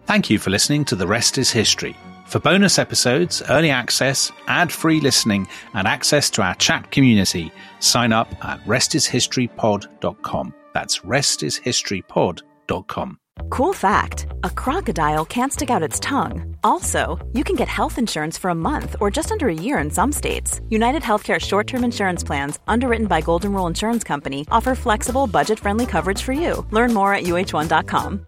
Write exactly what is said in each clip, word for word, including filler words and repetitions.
Thank you for listening to The Rest is History. For bonus episodes, early access, ad-free listening, and access to our chat community, sign up at rest is history pod dot com. That's rest is history pod dot com. Cool fact, a crocodile can't stick out its tongue. Also, you can get health insurance for a month or just under a year in some states. United Healthcare short-term insurance plans, underwritten by Golden Rule Insurance Company, offer flexible, budget-friendly coverage for you. Learn more at U H one dot com.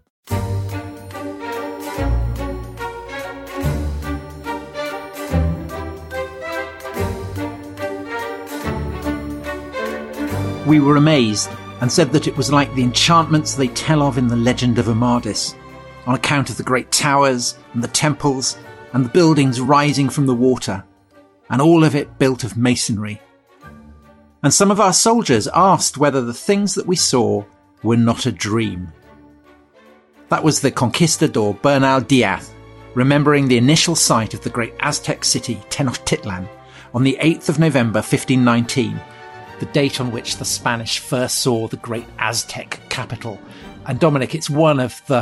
We were amazed and said that it was like the enchantments they tell of in the legend of Amadis, on account of the great towers and the temples and the buildings rising from the water, and all of it built of masonry. And some of our soldiers asked whether the things that we saw were not a dream. That was the conquistador Bernal Diaz, remembering the initial sight of the great Aztec city Tenochtitlan on the eighth of November fifteen nineteen, the date on which the Spanish first saw the great Aztec capital. And Dominic, it's one of the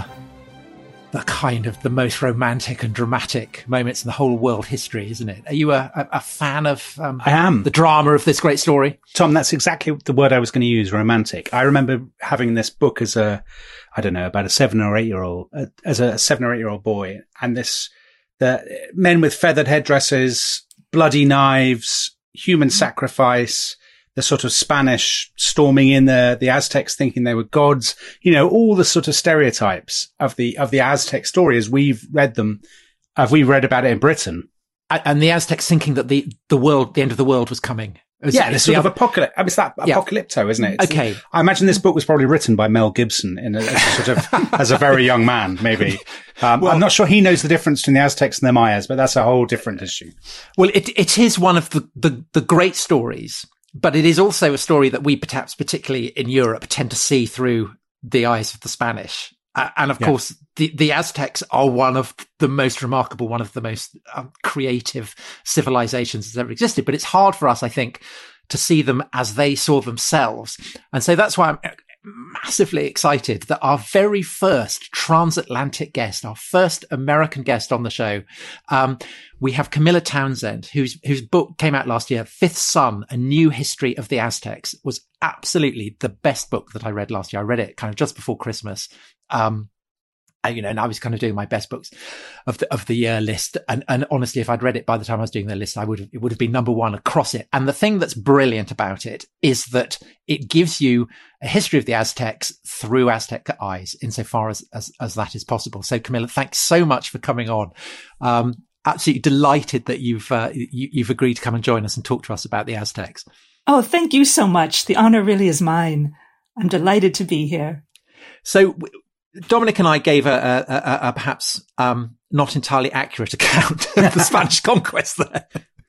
the kind of the most romantic and dramatic moments in the whole world history, isn't it? Are you a, a, a fan of um, I am. the drama of this great story? Tom, that's exactly the word I was going to use, romantic. I remember having this book as a, I don't know, about a seven or eight year old, uh, as a seven or eight year old boy. And this, the men with feathered headdresses, bloody knives, human sacrifice, the sort of Spanish storming in the, the Aztecs thinking they were gods, you know, all the sort of stereotypes of the, of the Aztec story as we've read them, as we read about it in Britain. And the Aztecs thinking that the, the world, the end of the world was coming. It was, yeah, this sort the of other, apocalypse. I mean, it's that yeah. apocalypto, isn't it? It's, okay. I imagine this book was probably written by Mel Gibson in a, as a sort of, as a very young man, maybe. Um, well, I'm not sure he knows the difference between the Aztecs and the Mayas, but that's a whole different issue. Well, it, it is one of the, the, the great stories. But it is also a story that we perhaps, particularly in Europe, tend to see through the eyes of the Spanish. Uh, and of yeah. course, the, the Aztecs are one of the most remarkable, one of the most um, creative civilizations that's ever existed. But it's hard for us, I think, to see them as they saw themselves. And so that's why I'm massively excited that our very first transatlantic guest, our first American guest on the show, um, we have Camilla Townsend, whose whose book came out last year, Fifth Son, A New History of the Aztecs, was absolutely the best book that I read last year. I read it kind of just before Christmas. Um, and, you know, and I was kind of doing my best books of the, of the year list. And, and honestly, if I'd read it by the time I was doing the list, I would have, it would have been number one across it. And the thing that's brilliant about it is that it gives you a history of the Aztecs through Aztec eyes, insofar as, as, as that is possible. So Camilla, thanks so much for coming on. Um, absolutely delighted that you've, uh, you, you've agreed to come and join us and talk to us about the Aztecs. Oh, thank you so much. The honor really is mine. I'm delighted to be here. So, Dominic and I gave a, a, a, a perhaps um, not entirely accurate account of the Spanish conquest there.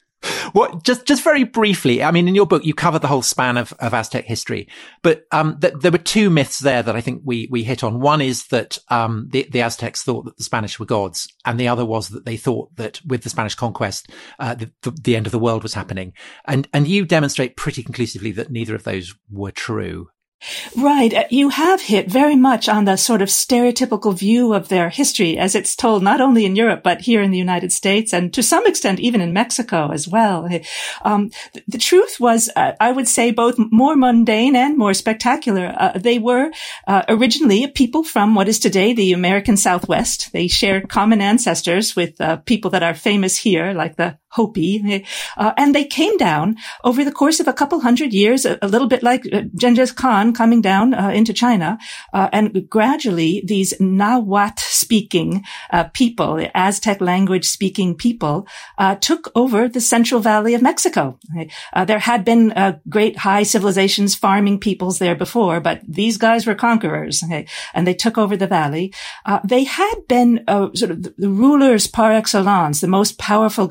What, just, just very briefly, I mean, in your book, you cover the whole span of, of Aztec history, but um, th- there were two myths there that I think we we hit on. One is that um, the, the Aztecs thought that the Spanish were gods, and the other was that they thought that with the Spanish conquest, uh, the, the, the end of the world was happening. And and you demonstrate pretty conclusively that neither of those were true. Right. You have hit very much on the sort of stereotypical view of their history as it's told not only in Europe, but here in the United States and to some extent even in Mexico as well. Um, the, the truth was, uh, I would say, both more mundane and more spectacular. Uh, they were uh, originally a people from what is today the American Southwest. They shared common ancestors with uh, people that are famous here, like the Hopi, uh, and they came down over the course of a couple hundred years, a, a little bit like uh, Genghis Khan coming down uh, into China, uh, and gradually these Nahuatl-speaking uh, people, the Aztec language-speaking people, uh, took over the Central Valley of Mexico. Uh, there had been uh, great high civilizations, farming peoples there before, but these guys were conquerors, okay, and they took over the valley. Uh, they had been uh, sort of the, the rulers par excellence, the most powerful guys in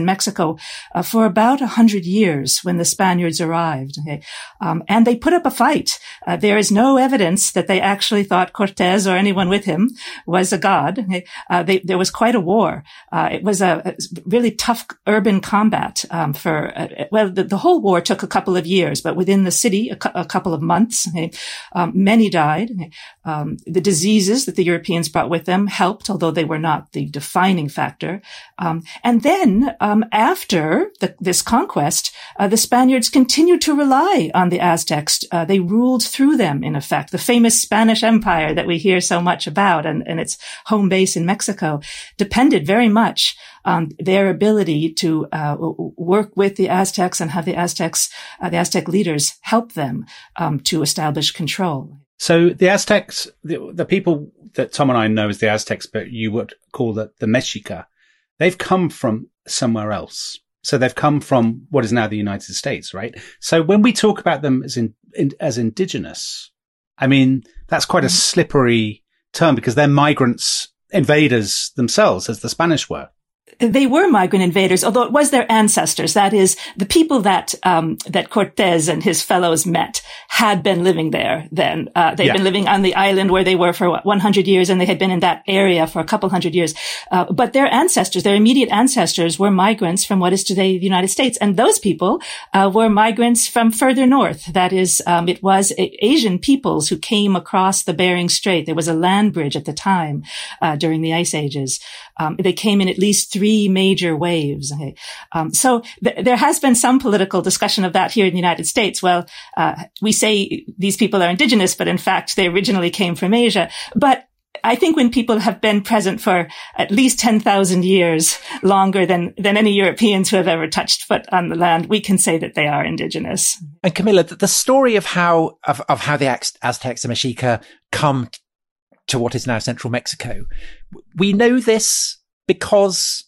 in Mexico uh, for about a hundred years when the Spaniards arrived. Okay? Um, and they put up a fight. Uh, there is no evidence that they actually thought Cortez or anyone with him was a god. Okay? Uh, they, there was quite a war. Uh, it was a, a really tough urban combat um, for, uh, well, the, the whole war took a couple of years, but within the city, a, cu- a couple of months. Okay? Um, many died. Okay? Um, the diseases that the Europeans brought with them helped, although they were not the defining factor. Um, and then, um, after the, this conquest, uh, the Spaniards continued to rely on the Aztecs. Uh, they ruled through them, in effect. The famous Spanish Empire that we hear so much about and, and its home base in Mexico depended very much on their ability to uh, work with the Aztecs and have the Aztecs, uh, the Aztec leaders help them um, to establish control. So the Aztecs, the, the people that Tom and I know as the Aztecs, but you would call the, the Mexica, they've come from somewhere else. So they've come from what is now the United States, right? So when we talk about them as in, in as indigenous, I mean, that's quite a slippery term because they're migrants, invaders themselves, as the Spanish were. They were migrant invaders, although it was their ancestors. That is, the people that um that Cortez and his fellows met had been living there then. Uh, they'd yeah. been living on the island where they were for what, one hundred years, and they had been in that area for a couple hundred years. Uh, but their ancestors, their immediate ancestors, were migrants from what is today the United States. And those people uh, were migrants from further north. That is, um it was a- Asian peoples who came across the Bering Strait. There was a land bridge at the time uh, during the Ice Ages. Um, they came in at least three major waves. Okay. Um, so th- there has been some political discussion of that here in the United States. Well, uh, we say these people are indigenous, but in fact, they originally came from Asia. But I think when people have been present for at least ten thousand years, longer than, than any Europeans who have ever touched foot on the land, we can say that they are indigenous. And Camilla, the story of how, of, of how the Aztecs and Mexica come to what is now central Mexico, we know this because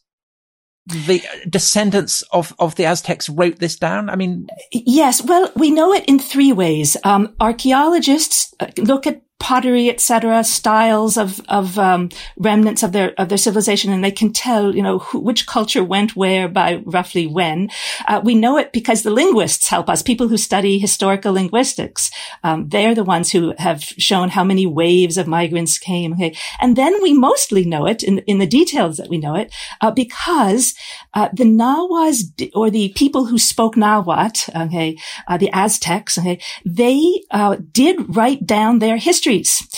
the descendants of, of the Aztecs wrote this down? I mean... Yes. Well, we know it in three ways. Um, archaeologists look at pottery, et cetera, styles of, of, um, remnants of their, of their civilization, and they can tell, you know, who, which culture went where by roughly when. Uh, we know it because the linguists help us, people who study historical linguistics. Um, they're the ones who have shown how many waves of migrants came. Okay. And then we mostly know it in, in the details that we know it, uh, because, uh, the Nahuas, or the people who spoke Nahuatl, okay, uh, the Aztecs, okay, they, uh, did write down their history.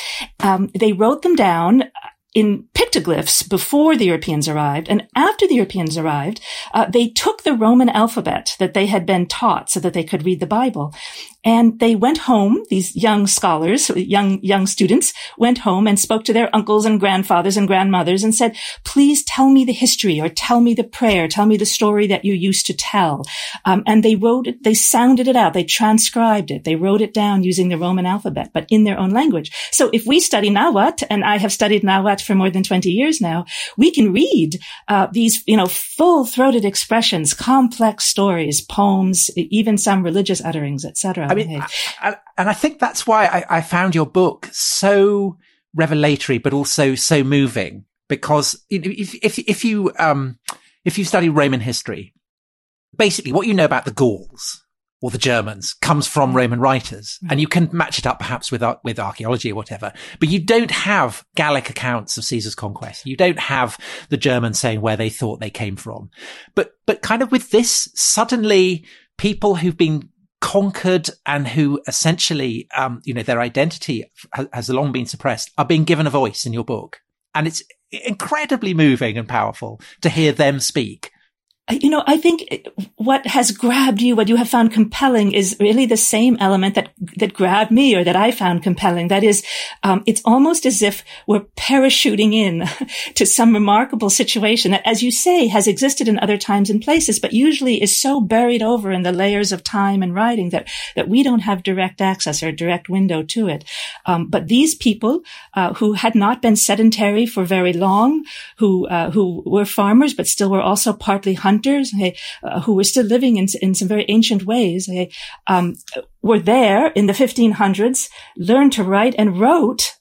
Um, they wrote them down in pictoglyphs before the Europeans arrived. And after the Europeans arrived, uh, they took the Roman alphabet that they had been taught so that they could read the Bible. And they went home, these young scholars, young, young students went home and spoke to their uncles and grandfathers and grandmothers and said, please tell me the history, or tell me the prayer, tell me the story that you used to tell. Um, and they wrote it, they sounded it out, they transcribed it, they wrote it down using the Roman alphabet, but in their own language. So if we study Nahuatl, and I have studied Nahuatl for more than twenty years now, we can read, uh, these, you know, full-throated expressions, complex stories, poems, even some religious utterings, et cetera. I mean, I, and I think that's why I, I found your book so revelatory, but also so moving, because if, if, if you, um, if you study Roman history, basically what you know about the Gauls or the Germans comes from Roman writers, and you can match it up perhaps with, with archaeology or whatever, but you don't have Gallic accounts of Caesar's conquest. You don't have the Germans saying where they thought they came from. But, but kind of with this, suddenly people who've been conquered and who essentially, um, you know, their identity ha- has long been suppressed are being given a voice in your book. And it's incredibly moving and powerful to hear them speak. You know, I think what has grabbed you, what you have found compelling, is really the same element that that grabbed me, or that I found compelling. That is, um, it's almost as if we're parachuting in to some remarkable situation that, as you say, has existed in other times and places, but usually is so buried over in the layers of time and writing that that we don't have direct access or direct window to it. Um, but these people uh, who had not been sedentary for very long, who uh, who were farmers but still were also partly hunters, Okay, uh, who were still living in, in some very ancient ways, okay, um, were there in the fifteen hundreds, learned to write, and wrote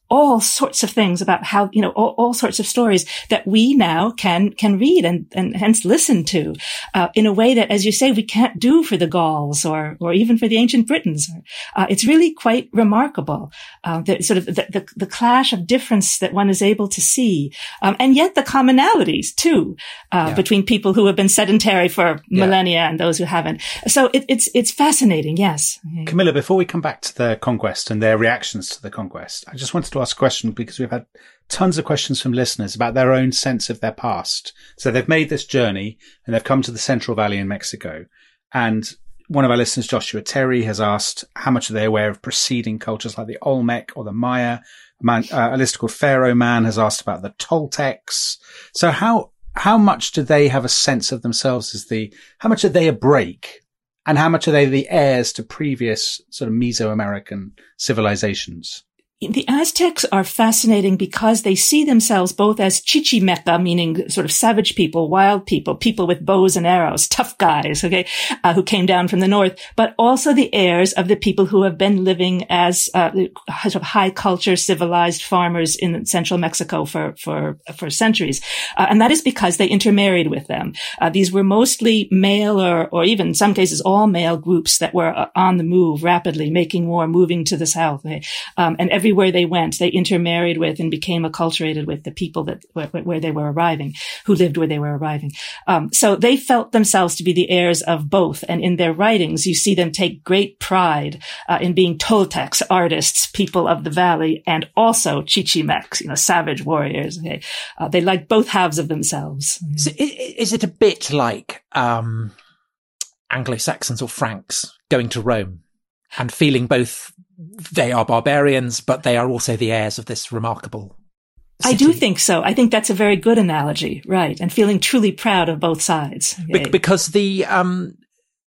all sorts of things about how, you know, all, all sorts of stories that we now can, can read and, and hence listen to, uh, in a way that, as you say, we can't do for the Gauls or, or even for the ancient Britons. Uh, it's really quite remarkable, uh, the sort of the, the, the clash of difference that one is able to see. Um, and yet the commonalities too, uh, yeah. between people who have been sedentary for millennia yeah. and those who haven't. So it, it's, it's fascinating. Yes. Camilla, before we come back to the conquest and their reactions to the conquest, I just wanted to ask a question because we've had tons of questions from listeners about their own sense of their past. So they've made this journey and they've come to the Central Valley in Mexico. And one of our listeners, Joshua Terry, has asked how much are they aware of preceding cultures like the Olmec or the Maya. A, man, uh, a listener called Pharaoh Man has asked about the Toltecs. So how how much do they have a sense of themselves as the, how much are they a break? And how much are they the heirs to previous sort of Mesoamerican civilizations? The Aztecs are fascinating because they see themselves both as chichimeca, meaning sort of savage people, wild people, people with bows and arrows, tough guys, okay, uh, who came down from the north, but also the heirs of the people who have been living as uh, sort of high culture, civilized farmers in central Mexico for for for centuries, uh, and that is because they intermarried with them. Uh, these were mostly male, or or even in some cases all male groups that were uh, on the move rapidly, making war, moving to the south, okay? um, and every Everywhere they went, they intermarried with and became acculturated with the people that where, where they were arriving, who lived where they were arriving. Um, so they felt themselves to be the heirs of both. And in their writings, you see them take great pride uh, in being Toltecs, artists, people of the valley, and also Chichimecs, you know, savage warriors. Okay? Uh, they like both halves of themselves. So is it a bit like um, Anglo-Saxons or Franks going to Rome and feeling both they are barbarians, but they are also the heirs of this remarkable city? I do think so. I think that's a very good analogy, right? And feeling truly proud of both sides. Be- because the um,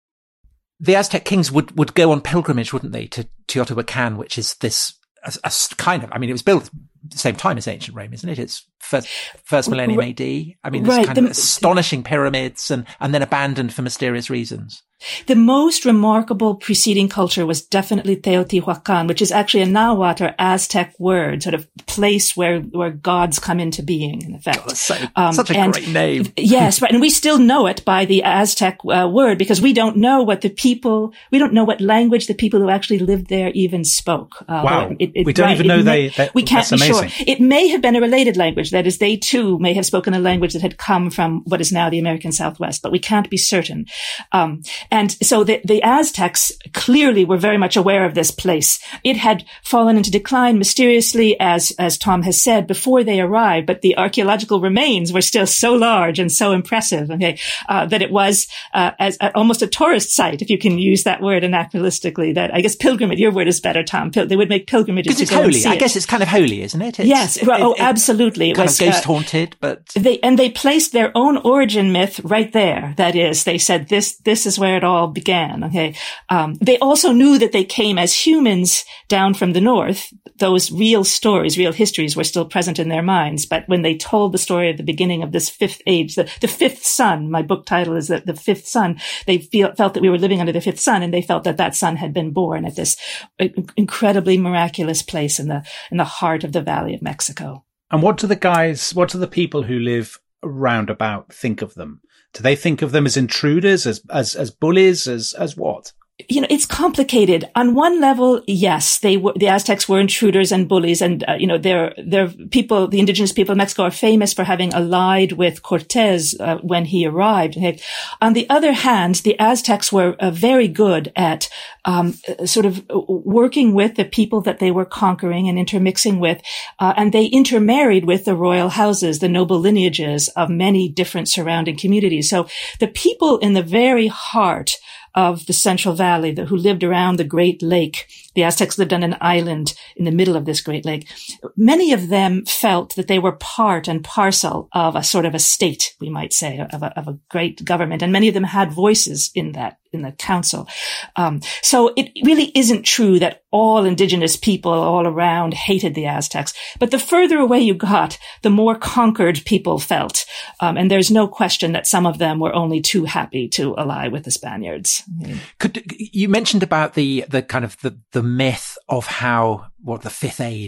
the Aztec kings would, would go on pilgrimage, wouldn't they, to Teotihuacan, which is this a, a kind of, I mean, it was built at the same time as ancient Rome, isn't it? It's first, first millennium A D. I mean, this right. kind the, of astonishing pyramids and, and then abandoned for mysterious reasons. The most remarkable preceding culture was definitely Teotihuacan, which is actually a Nahuatl or Aztec word, sort of place where, where gods come into being, in effect. Oh, so, um, such a and, great name. Yes, right. And we still know it by the Aztec uh, word because we don't know what the people, we don't know what language the people who actually lived there even spoke. Uh, wow. It, it, we don't right, even know may, they, that, we can't that's be amazing. Sure. It may have been a related language. That is, they too may have spoken a language that had come from what is now the American Southwest, but we can't be certain. Um, And so the, the Aztecs clearly were very much aware of this place. It had fallen into decline mysteriously, as, as Tom has said, before they arrived, but the archaeological remains were still so large and so impressive, okay, uh, that it was, uh, as uh, almost a tourist site, if you can use that word anachronistically, that I guess pilgrimage, your word is better, Tom. Pil- they would make pilgrimages to it's go holy. and see I it. guess it's kind of holy, isn't it? It's, yes. It, oh, it, absolutely. It kind was of ghost haunted, uh, but they, and they placed their own origin myth right there. That is, they said this, this is where it all began. Okay. Um, they also knew that they came as humans down from the north. Those real stories, real histories were still present in their minds. But when they told the story at the beginning of this fifth age, the, the fifth sun, my book title is the, the fifth sun, they feel, felt that we were living under the fifth sun, and they felt that that sun had been born at this incredibly miraculous place in the, in the heart of the Valley of Mexico. And what do the guys, what do the people who live round about think of them? Do they think of them as intruders, as, as, as bullies, as, as what? You know, it's complicated. On one level, yes, they were, the Aztecs were intruders and bullies. And, uh, you know, they're, they're people, the indigenous people of Mexico are famous for having allied with Cortez, uh, when he arrived. On the other hand, the Aztecs were uh, very good at, um, sort of working with the people that they were conquering and intermixing with. Uh, and they intermarried with the royal houses, the noble lineages of many different surrounding communities. So the people in the very heart of the Central Valley, the, who lived around the Great Lake. The Aztecs lived on an island in the middle of this Great Lake. Many of them felt that they were part and parcel of a sort of a state, we might say, of a, of a great government. And many of them had voices in that, in the council. Um, so it really isn't true that all indigenous people all around hated the Aztecs. But the further away you got, the more conquered people felt. Um, and there's no question that some of them were only too happy to ally with the Spaniards. Could, you mentioned about the, the kind of the, the myth of how, what the fifth age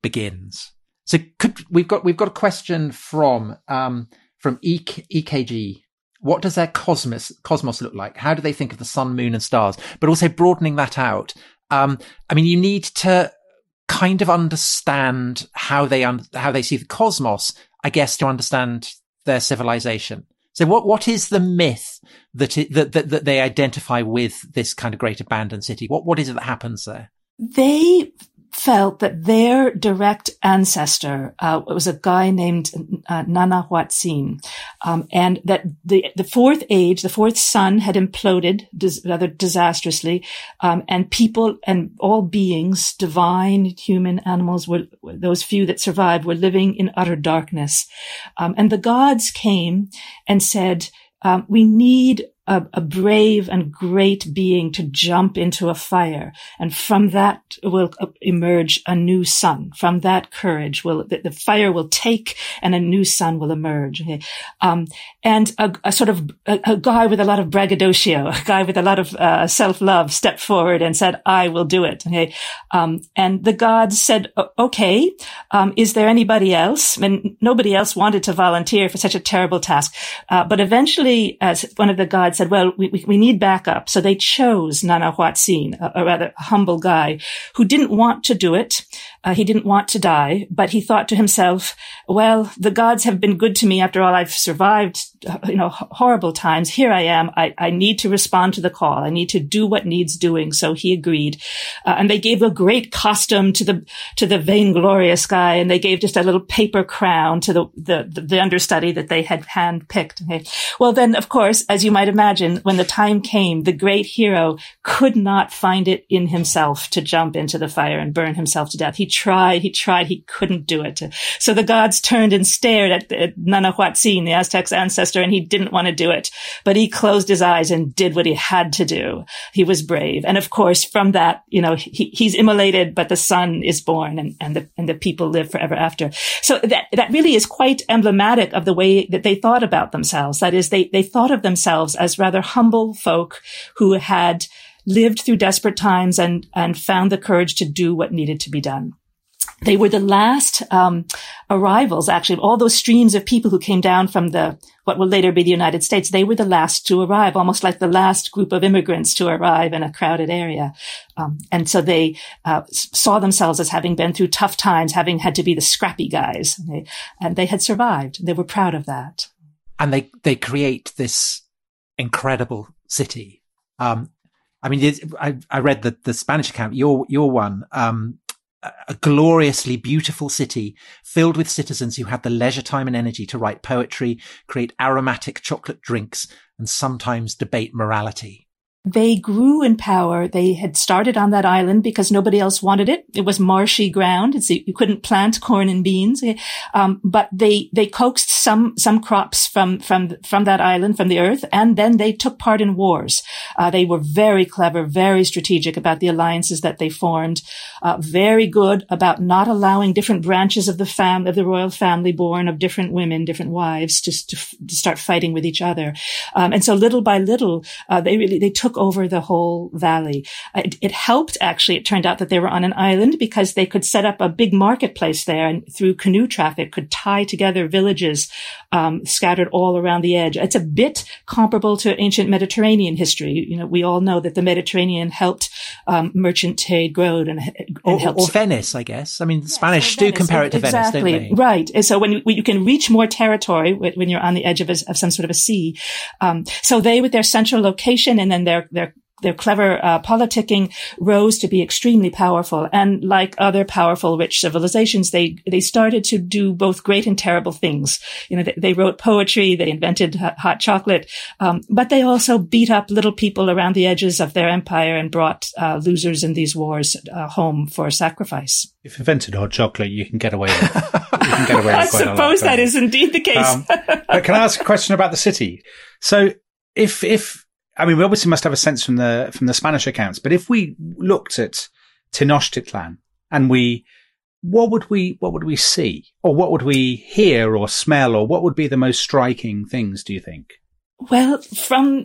begins. So could, we've got, we've got a question from, um, from E K G. What does their cosmos, cosmos look like? How do they think of the sun, moon and stars? But also broadening that out. Um, I mean, you need to kind of understand how they, un- how they see the cosmos, I guess, to understand their civilization. So what, what is the myth that, it, that, that, that they identify with this kind of great abandoned city? What, what is it that happens there? They felt that their direct ancestor uh, was a guy named uh, Nana Huatzin, um, and that the the fourth age, the fourth sun, had imploded dis- rather disastrously, um, and people and all beings, divine, human, animals, were those few that survived were living in utter darkness, um, and the gods came and said, um, "We need A, a brave and great being to jump into a fire. And from that will emerge a new sun. From that courage will, the, the fire will take and a new sun will emerge." Okay. Um, and a, a sort of, a, a guy with a lot of braggadocio, a guy with a lot of, uh, self-love stepped forward and said, "I will do it." Okay. Um, and the gods said, "Okay, um, is there anybody else?" And nobody else wanted to volunteer for such a terrible task. Uh, but eventually, as one of the gods said, "Well, we, we, we need backup." So they chose Nana Huatzin, a, a rather humble guy who didn't want to do it. Uh, he didn't want to die, but he thought to himself, well, the gods have been good to me after all. I've survived, you know, horrible times. Here I am. I, I need to respond to the call. I need to do what needs doing. So he agreed. Uh, and they gave a great costume to the, to the vainglorious guy. And they gave just a little paper crown to the, the, the understudy that they had handpicked. Okay. Well, then, of course, as you might imagine, when the time came, the great hero could not find it in himself to jump into the fire and burn himself to death. He tried, he tried, he couldn't do it. So the gods turned and stared at, at Nana Huatzin, the Aztec's ancestor, and he didn't want to do it. But he closed his eyes and did what he had to do. He was brave. And of course, from that, you know, he, he's immolated, but the son is born and, and the, and the people live forever after. So that, that really is quite emblematic of the way that they thought about themselves. That is, they, they thought of themselves as rather humble folk who had lived through desperate times and, and found the courage to do what needed to be done. They were the last um, arrivals, actually, of all those streams of people who came down from the what will later be the United States. They were the last to arrive, almost like the last group of immigrants to arrive in a crowded area. Um, and so they uh, saw themselves as having been through tough times, having had to be the scrappy guys. And they, and they had survived. They were proud of that. And they, they create this incredible city. Um, I mean, I, I read the, the Spanish account, your, your one, um, a gloriously beautiful city filled with citizens who had the leisure time and energy to write poetry, create aromatic chocolate drinks, and sometimes debate morality. They grew in power. They had started on that island because nobody else wanted it. It was marshy ground. It's, you couldn't plant corn and beans. Um, but they, they coaxed some, some crops from, from, from that island, from the earth. And then they took part in wars. Uh, they were very clever, very strategic about the alliances that they formed. Uh, very good about not allowing different branches of the fam, of the royal family born of different women, different wives to, to, to start fighting with each other. Um, and so little by little, uh, they really, they took over the whole valley. It, it helped, actually. It turned out that they were on an island because they could set up a big marketplace there and through canoe traffic could tie together villages um, scattered all around the edge. It's a bit comparable to ancient Mediterranean history. You know, we all know that the Mediterranean helped um, merchant trade grow and, and or, helped. Or Venice, I guess. I mean, the yes, Spanish do Venice. compare it to exactly. Venice, don't they? Right. And so when you, you can reach more territory when you're on the edge of, a, of some sort of a sea. Um, so they, with their central location and then their their Their clever uh, politicking rose to be extremely powerful. And like other powerful, rich civilizations, they they started to do both great and terrible things. You know, they, they wrote poetry, they invented hot chocolate, um, but they also beat up little people around the edges of their empire and brought uh, losers in these wars uh, home for sacrifice. If you invented hot chocolate, you can get away with it. You can get away with I quite a lot, suppose that you? is indeed the case. Um, but can I ask a question about the city? So if if I mean, we obviously must have a sense from the from the Spanish accounts, but if we looked at Tenochtitlan and we, what would we what would we see, or what would we hear or smell, or what would be the most striking things? Do you think? Well, from the,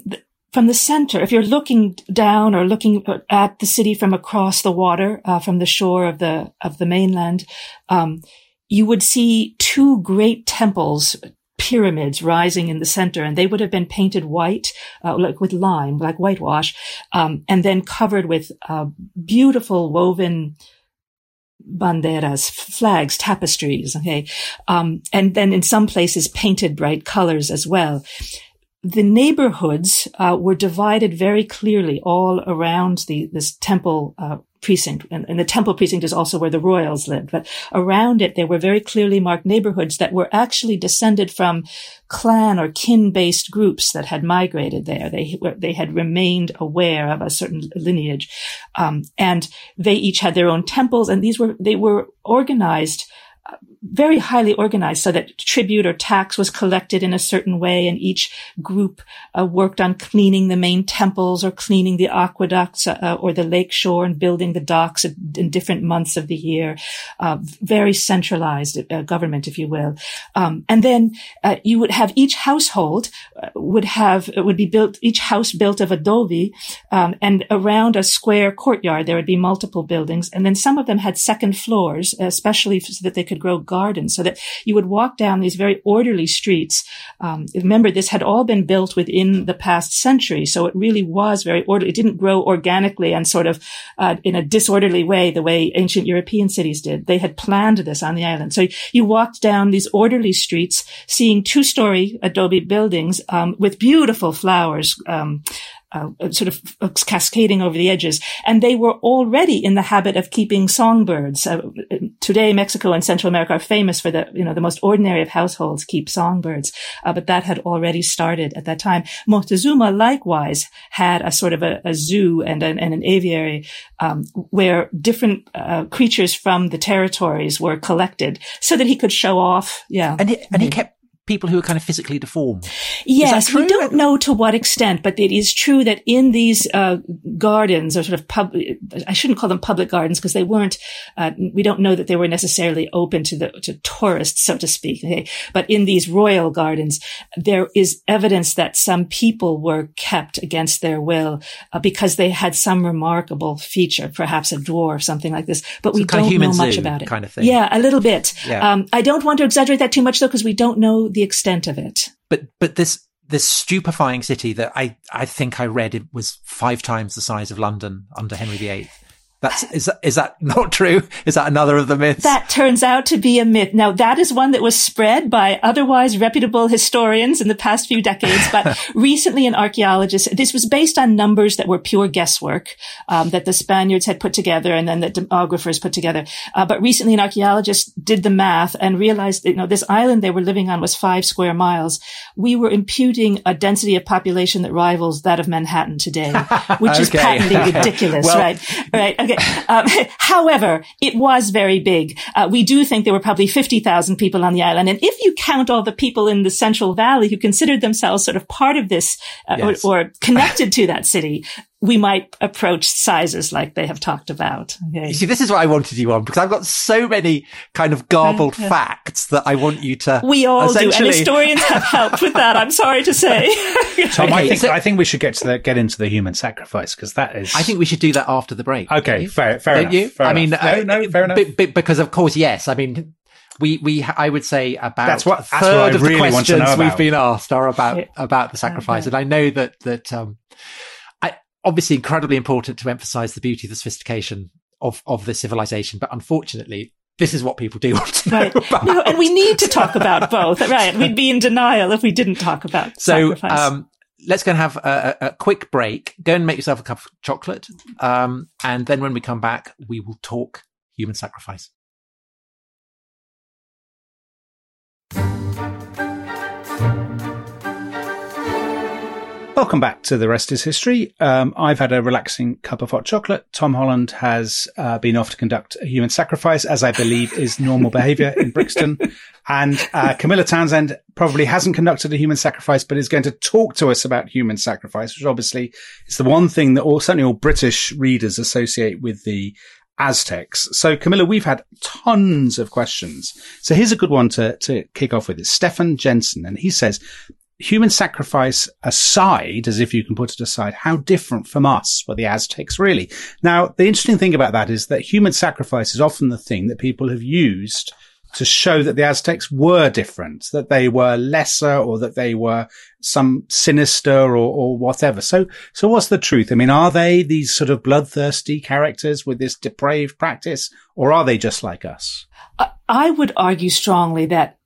from the center, if you're looking down or looking at the city from across the water, uh, from the shore of the, of the mainland, um, you would see two great temples, pyramids rising in the center, and they would have been painted white, uh, like with lime, like whitewash, um, and then covered with, uh, beautiful woven banderas, flags, tapestries, okay? Um, and then in some places painted bright colors as well. The neighborhoods uh, were divided very clearly all around the this temple uh, precinct, and, and the temple precinct is also where the royals lived. But around it, there were very clearly marked neighborhoods that were actually descended from clan or kin-based groups that had migrated there. They they had remained aware of a certain lineage, um, and they each had their own temples, and these were they were organized. Very highly organized so that tribute or tax was collected in a certain way, and each group uh, worked on cleaning the main temples or cleaning the aqueducts uh, or the lake shore and building the docks in different months of the year. Uh, very centralized uh, government, if you will. Um, and then uh, you would have each household uh, would have, it would be built, each house built of adobe, um, and around a square courtyard, there would be multiple buildings. And then some of them had second floors, especially so that they could grow gardens, so that you would walk down these very orderly streets. Um, remember, this had all been built within the past century, so it really was very orderly. It didn't grow organically and sort of uh, in a disorderly way the way ancient European cities did. They had planned this on the island. So you walked down these orderly streets, seeing two-story adobe buildings um, with beautiful flowers, um, Uh, sort of uh, cascading over the edges. And they were already in the habit of keeping songbirds. Uh, today, Mexico and Central America are famous for the, you know, the most ordinary of households keep songbirds. Uh, but that had already started at that time. Moctezuma likewise had a sort of a, a zoo and an, and an aviary, um, where different uh, creatures from the territories were collected so that he could show off. Yeah. And he, and he kept people who are kind of physically deformed. Yes, we don't know to what extent, but it is true that in these uh, gardens, or sort of public, I shouldn't call them public gardens because they weren't. Uh, we don't know that they were necessarily open to the to tourists, so to speak. Okay? But in these royal gardens, there is evidence that some people were kept against their will uh, because they had some remarkable feature, perhaps a dwarf, something like this. But so we don't know much zoo about it. Kind of thing. Yeah, a little bit. Yeah. Um, I don't want to exaggerate that too much, though, because we don't know the extent of it. But, but this, this stupefying city that I, I think I read it was five times the size of London under Henry the Eighth. That's, is that, is that not true? Is that another of the myths? That turns out to be a myth. Now, that is one that was spread by otherwise reputable historians in the past few decades. But recently, an archaeologist, this was based on numbers that were pure guesswork, um, that the Spaniards had put together and then the demographers put together. Uh, but recently, an archaeologist did the math and realized that, you know, this island they were living on was five square miles. We were imputing a density of population that rivals that of Manhattan today, which okay. is patently ridiculous, well, right? Right. Okay. Um, however, it was very big. Uh, we do think there were probably fifty thousand people on the island. And if you count all the people in the Central Valley who considered themselves sort of part of this uh, yes. or, or connected to that city, we might approach sizes like they have talked about. Okay. You see, this is what I wanted you on, because I've got so many kind of garbled yeah. facts that I want you to. We all do, and historians have helped with that. I'm sorry to say. Tom, okay, I think so, I think we should get to the get into the human sacrifice, because that is. I think we should do that after the break. Okay, fair, fair Don't enough. You? Fair I mean, enough. Uh, no, no, fair enough. B- b- because of course, yes. I mean. We, we, I would say about that's what, a third of really the questions we've about. been asked are about, about the sacrifice. Okay. And I know that, that, um, I, obviously incredibly important to emphasize the beauty, the sophistication of, of the civilization. But unfortunately, this is what people do want to know right. about. No, and we need to talk about both. Right. We'd be in denial if we didn't talk about so, sacrifice. Um, let's go and have a, a, a quick break. Go and make yourself a cup of chocolate. Um, and then when we come back, we will talk human sacrifice. Welcome back to The Rest is History. Um, I've had a relaxing cup of hot chocolate. Tom Holland has uh, been off to conduct a human sacrifice, as I believe is normal behaviour in Brixton. And uh, Camilla Townsend probably hasn't conducted a human sacrifice, but is going to talk to us about human sacrifice, which obviously is the one thing that all, certainly all British readers associate with the Aztecs. So, Camilla, we've had tons of questions. So here's a good one to, to kick off with. It's Stefan Jensen, and he says, human sacrifice aside, as if you can put it aside, how different from us were the Aztecs really? Now, the interesting thing about that is that human sacrifice is often the thing that people have used to show that the Aztecs were different, that they were lesser, or that they were some sinister or, or whatever. So, so what's the truth? I mean, are they these sort of bloodthirsty characters with this depraved practice, or are they just like us? I would argue strongly that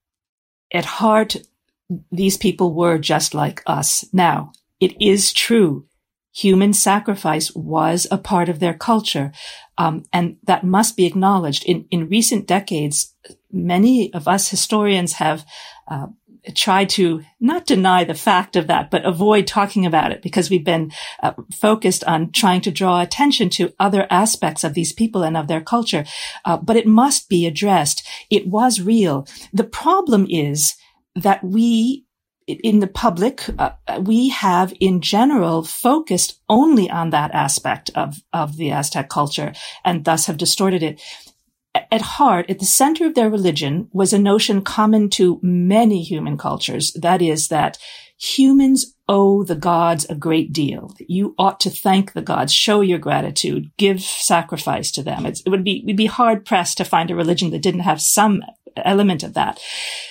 at heart, these people were just like us. Now, it is true. Human sacrifice was a part of their culture. Um, and that must be acknowledged. In, in recent decades, many of us historians have, uh, tried to not deny the fact of that, but avoid talking about it because we've been uh, focused on trying to draw attention to other aspects of these people and of their culture. Uh, but it must be addressed. It was real. The problem is that we, in the public, uh, we have in general focused only on that aspect of, of the Aztec culture and thus have distorted it. At heart, at the center of their religion was a notion common to many human cultures. That is that humans owe the gods a great deal. You ought to thank the gods, show your gratitude, give sacrifice to them. It's, it would be, we'd be hard pressed to find a religion that didn't have some element of that.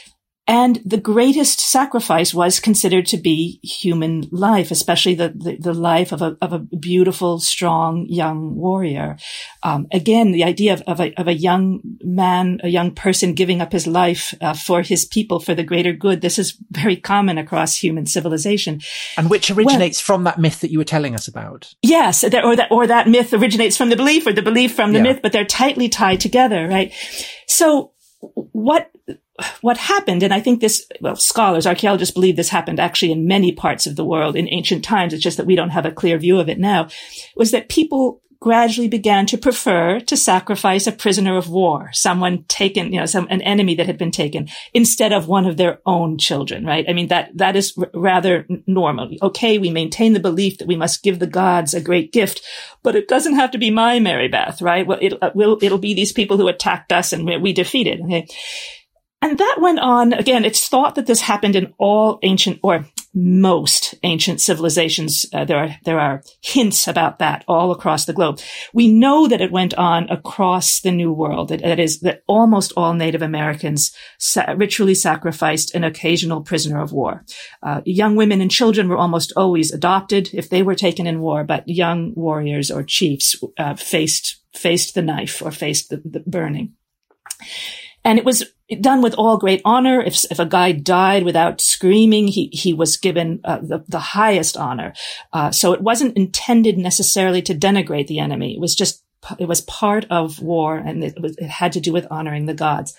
And the greatest sacrifice was considered to be human life, especially the, the, the life of a, of a beautiful, strong, young warrior. Um, again, the idea of, of, a, of a young man, a young person giving up his life uh, for his people, for the greater good. This is very common across human civilization. And which originates well, from that myth that you were telling us about. Yes, or that, or that myth originates from the belief, or the belief from the yeah. myth, but they're tightly tied together, right? So what, What happened, and I think this, well, scholars, archaeologists believe this happened actually in many parts of the world in ancient times. It's just that we don't have a clear view of it now, was that people gradually began to prefer to sacrifice a prisoner of war, someone taken, you know, some, an enemy that had been taken, instead of one of their own children, right? I mean, that, that is r- rather normal. Okay, we maintain the belief that we must give the gods a great gift, but it doesn't have to be my Mary Beth, right? Well, it, uh, will, it'll be these people who attacked us and we, we defeated, okay? And that went on. Again, it's thought that this happened in all ancient, or most ancient civilizations. Uh, there are, there are hints about that all across the globe. We know that it went on across the New World. That, that is, that almost all Native Americans sa- ritually sacrificed an occasional prisoner of war. Uh, young women and children were almost always adopted if they were taken in war, but young warriors or chiefs uh, faced, faced the knife or faced the, the burning. And it was done with all great honor. If, if a guy died without screaming, he, he was given uh, the, the highest honor. Uh, so it wasn't intended necessarily to denigrate the enemy. It was just, it was part of war, and it, was, it had to do with honoring the gods.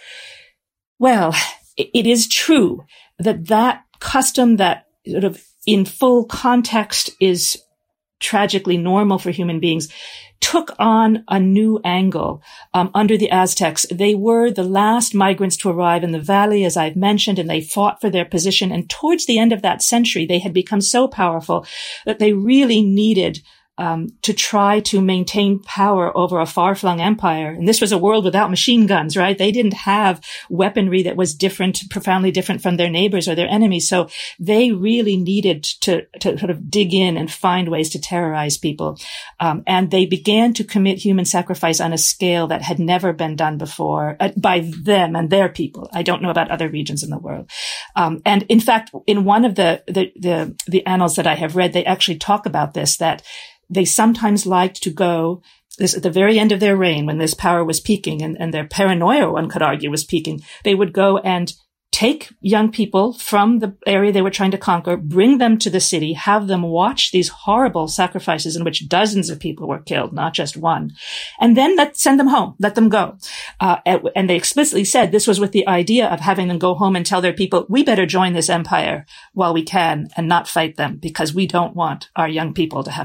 Well, it, it is true that that custom, that sort of in full context is tragically normal for human beings, took on a new angle um, under the Aztecs. They were the last migrants to arrive in the valley, as I've mentioned, and they fought for their position. And towards the end of that century, they had become so powerful that they really needed um, to try to maintain power over a far-flung empire. And this was a world without machine guns, right? They didn't have weaponry that was different, profoundly different from their neighbors or their enemies. So they really needed to, to sort of dig in and find ways to terrorize people. Um, and they began to commit human sacrifice on a scale that had never been done before uh, by them and their people. I don't know about other regions in the world. Um, and in fact, in one of the, the, the, the annals that I have read, they actually talk about this, that they sometimes liked to go, this at the very end of their reign, when this power was peaking and, and their paranoia, one could argue, was peaking, they would go and take young people from the area they were trying to conquer, bring them to the city, have them watch these horrible sacrifices in which dozens of people were killed, not just one, and then let send them home, let them go. Uh, and they explicitly said this was with the idea of having them go home and tell their people, we better join this empire while we can and not fight them, because we don't want our young people to have to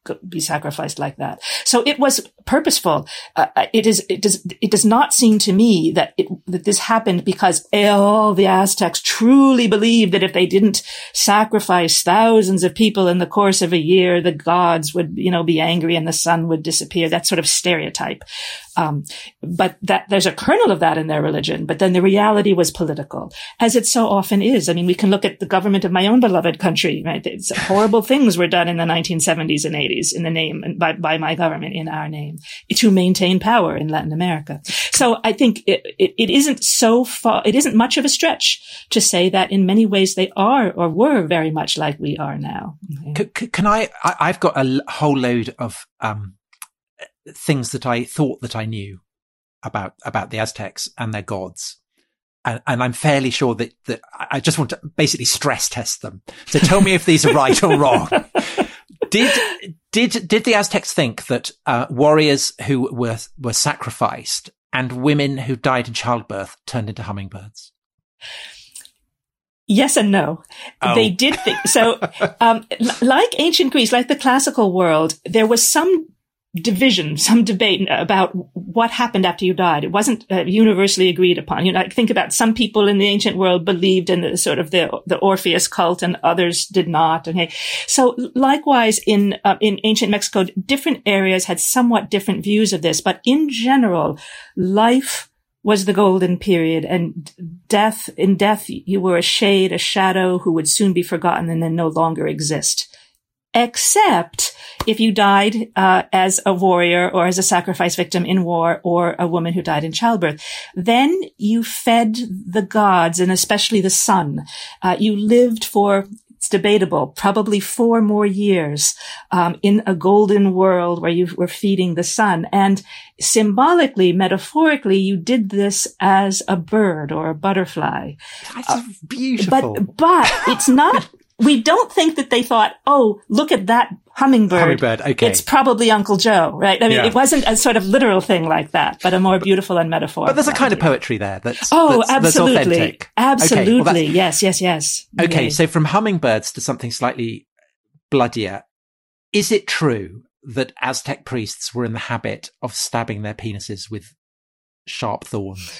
be sacrificed like that. So it was purposeful. Uh, it is, it does, it does not seem to me that it, that this happened because all the Aztecs truly believed that if they didn't sacrifice thousands of people in the course of a year, the gods would, you know, be angry and the sun would disappear. That sort of stereotype. Um, but that there's a kernel of that in their religion, but then the reality was political, as it so often is. I mean, we can look at the government of my own beloved country, right? It's, horrible things were done in the nineteen seventies and eighties in the name, by, by my government in our name, to maintain power in Latin America. So I think it, it, it isn't so far, it isn't much of a stretch to say that in many ways they are or were very much like we are now. Okay. Can, can I, I, I've got a whole load of, um, things that I thought that I knew about, about the Aztecs and their gods. And, and I'm fairly sure that, that I just want to basically stress test them. So tell me if these are right or wrong. Did, did, did the Aztecs think that, uh, warriors who were, were sacrificed and women who died in childbirth turned into hummingbirds? Yes and no. Oh. They did think so. Um, like ancient Greece, like the classical world, there was some division, some debate about what happened after you died. It wasn't uh, universally agreed upon. You know, I think about some people in the ancient world believed in the sort of the, the Orpheus cult and others did not. Okay. So likewise in, uh, in ancient Mexico, different areas had somewhat different views of this, but in general, life was the golden period, and death, in death, you were a shade, a shadow who would soon be forgotten and then no longer exist. Except if you died uh, as a warrior or as a sacrifice victim in war, or a woman who died in childbirth. Then you fed the gods, and especially the sun. Uh, you lived for, it's debatable, probably four more years um, in a golden world where you were feeding the sun. And symbolically, metaphorically, you did this as a bird or a butterfly. That's uh, beautiful. But, but it's not... We don't think that they thought, oh, look at that hummingbird. Hummingbird, okay. It's probably Uncle Joe, right? I mean, yeah. It wasn't a sort of literal thing like that, but a more beautiful and metaphorical. But there's a kind idea. Of poetry there that's, oh, that's, absolutely. that's authentic. Absolutely. Okay, well, yes, yes, yes. Okay. Yeah. So from hummingbirds to something slightly bloodier, is it true that Aztec priests were in the habit of stabbing their penises with sharp thorns?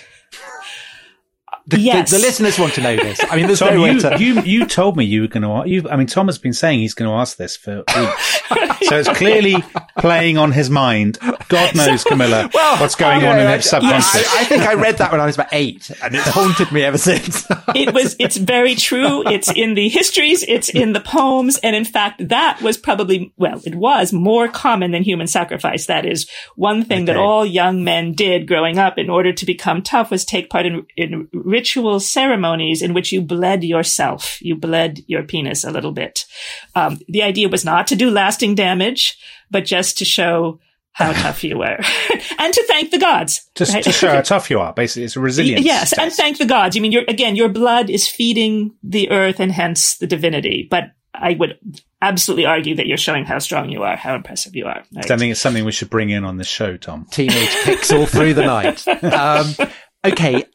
The, yes. the, the listeners want to know this. I mean, there's Tom, no way you, to... you, you told me you were going to, you, I mean, Tom has been saying he's going to ask this for weeks. So it's clearly playing on his mind. God knows, Camilla, well, what's going okay, on in his subconscious. Yeah, I, I think I read that when I was about eight, and it's haunted me ever since. It was, it's very true. It's in the histories. It's in the poems. And in fact, that was probably, well, it was more common than human sacrifice. That is one thing okay. that all young men did growing up in order to become tough, was take part in, in ritual ceremonies in which you bled yourself. You bled your penis a little bit. Um, the idea was not to do lasting damage, but just to show how tough you were and to thank the gods. Just right? to show how tough you are. Basically, it's a resilience Yes. test. And thank the gods. I mean, you're, again, your blood is feeding the earth and hence the divinity. But I would absolutely argue that you're showing how strong you are, how impressive you are. Right? I think it's something we should bring in on this show, Tom. Teenage kicks all through the night. Um, okay.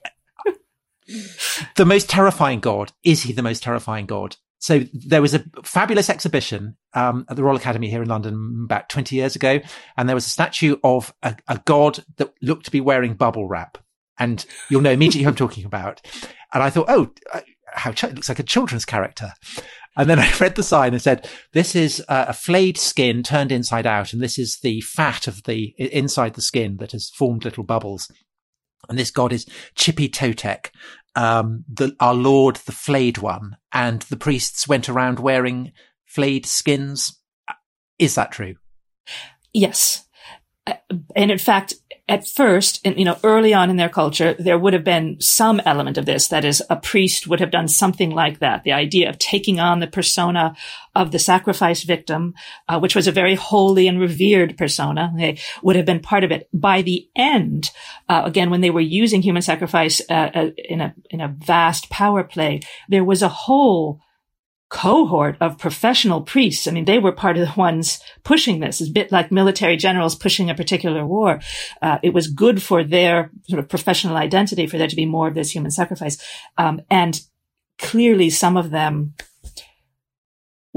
The most terrifying god. Is he the most terrifying god? So there was a fabulous exhibition um, at the Royal Academy here in London about twenty years ago, and there was a statue of a, a god that looked to be wearing bubble wrap. And you'll know immediately who I'm talking about. And I thought, oh, how ch- it looks like a children's character. And then I read the sign and said, this is uh, a flayed skin turned inside out, and this is the fat of the inside the skin that has formed little bubbles. And this god is Chippy Totec, um, the, our Lord, the flayed one. And the priests went around wearing flayed skins. Is that true? Yes. And in fact, at first, and, you know, early on in their culture, there would have been some element of this. That is, a priest would have done something like that. The idea of taking on the persona of the sacrifice victim, uh, which was a very holy and revered persona, they would have been part of it. By the end, uh, again, when they were using human sacrifice uh, uh, in a in a vast power play, there was a whole cohort of professional priests. I mean, they were part of the ones pushing this. It's a bit like military generals pushing a particular war. Uh, it was good for their sort of professional identity for there to be more of this human sacrifice. Um, and clearly some of them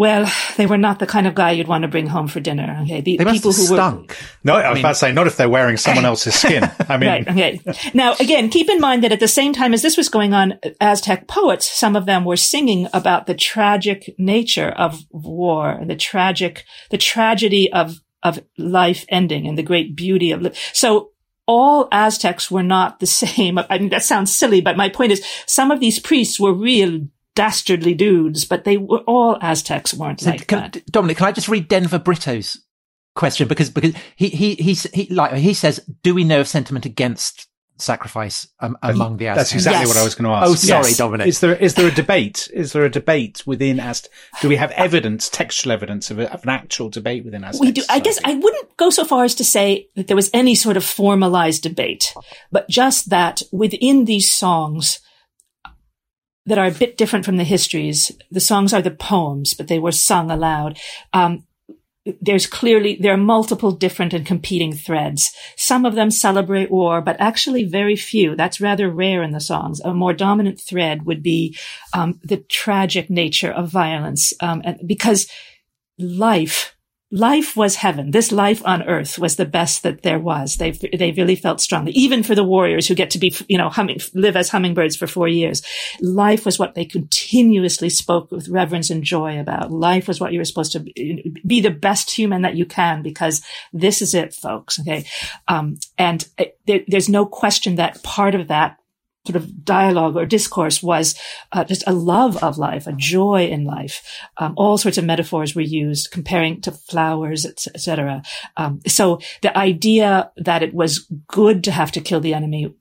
Well, they were not the kind of guy you'd want to bring home for dinner. Okay, the they must people have who stunk. were no, I was I mean, about to say, not if they're wearing someone else's skin. I mean, right. Okay. Now, again, keep in mind that at the same time as this was going on, Aztec poets, some of them were singing about the tragic nature of war and the tragic, the tragedy of of life ending and the great beauty of life. So all Aztecs were not the same. I mean, that sounds silly, but my point is, some of these priests were real dastardly dudes, but they were all Aztecs weren't so like can, that. Dominic, can I just read Denver Brito's question because because he he he, he like he says, do we know of sentiment against sacrifice um, among the Aztecs? That's exactly yes. what I was going to ask. Oh, sorry, yes. Dominic. Is there is there a debate? Is there a debate within Aztec? Do we have evidence, textual evidence of, a, of an actual debate within Aztec? We do. Society? I guess I wouldn't go so far as to say that there was any sort of formalized debate, but just that within these songs that are a bit different from the histories, the songs are the poems, but they were sung aloud. Um, There's clearly, there are multiple different and competing threads. Some of them celebrate war, but actually very few. That's rather rare in the songs. A more dominant thread would be um, the tragic nature of violence, um, and because life, life was heaven. This life on earth was the best that there was. They they really felt strongly, even for the warriors who get to be, you know, humming, live as hummingbirds for four years. Life was what they continuously spoke with reverence and joy about. Life was what you were supposed to be, be the best human that you can, because this is it, folks. Okay, um, and it, there, there's no question that part of that sort of dialogue or discourse was uh, just a love of life, a joy in life. Um, all sorts of metaphors were used, comparing to flowers, et cetera. Um, so the idea that it was good to have to kill the enemy,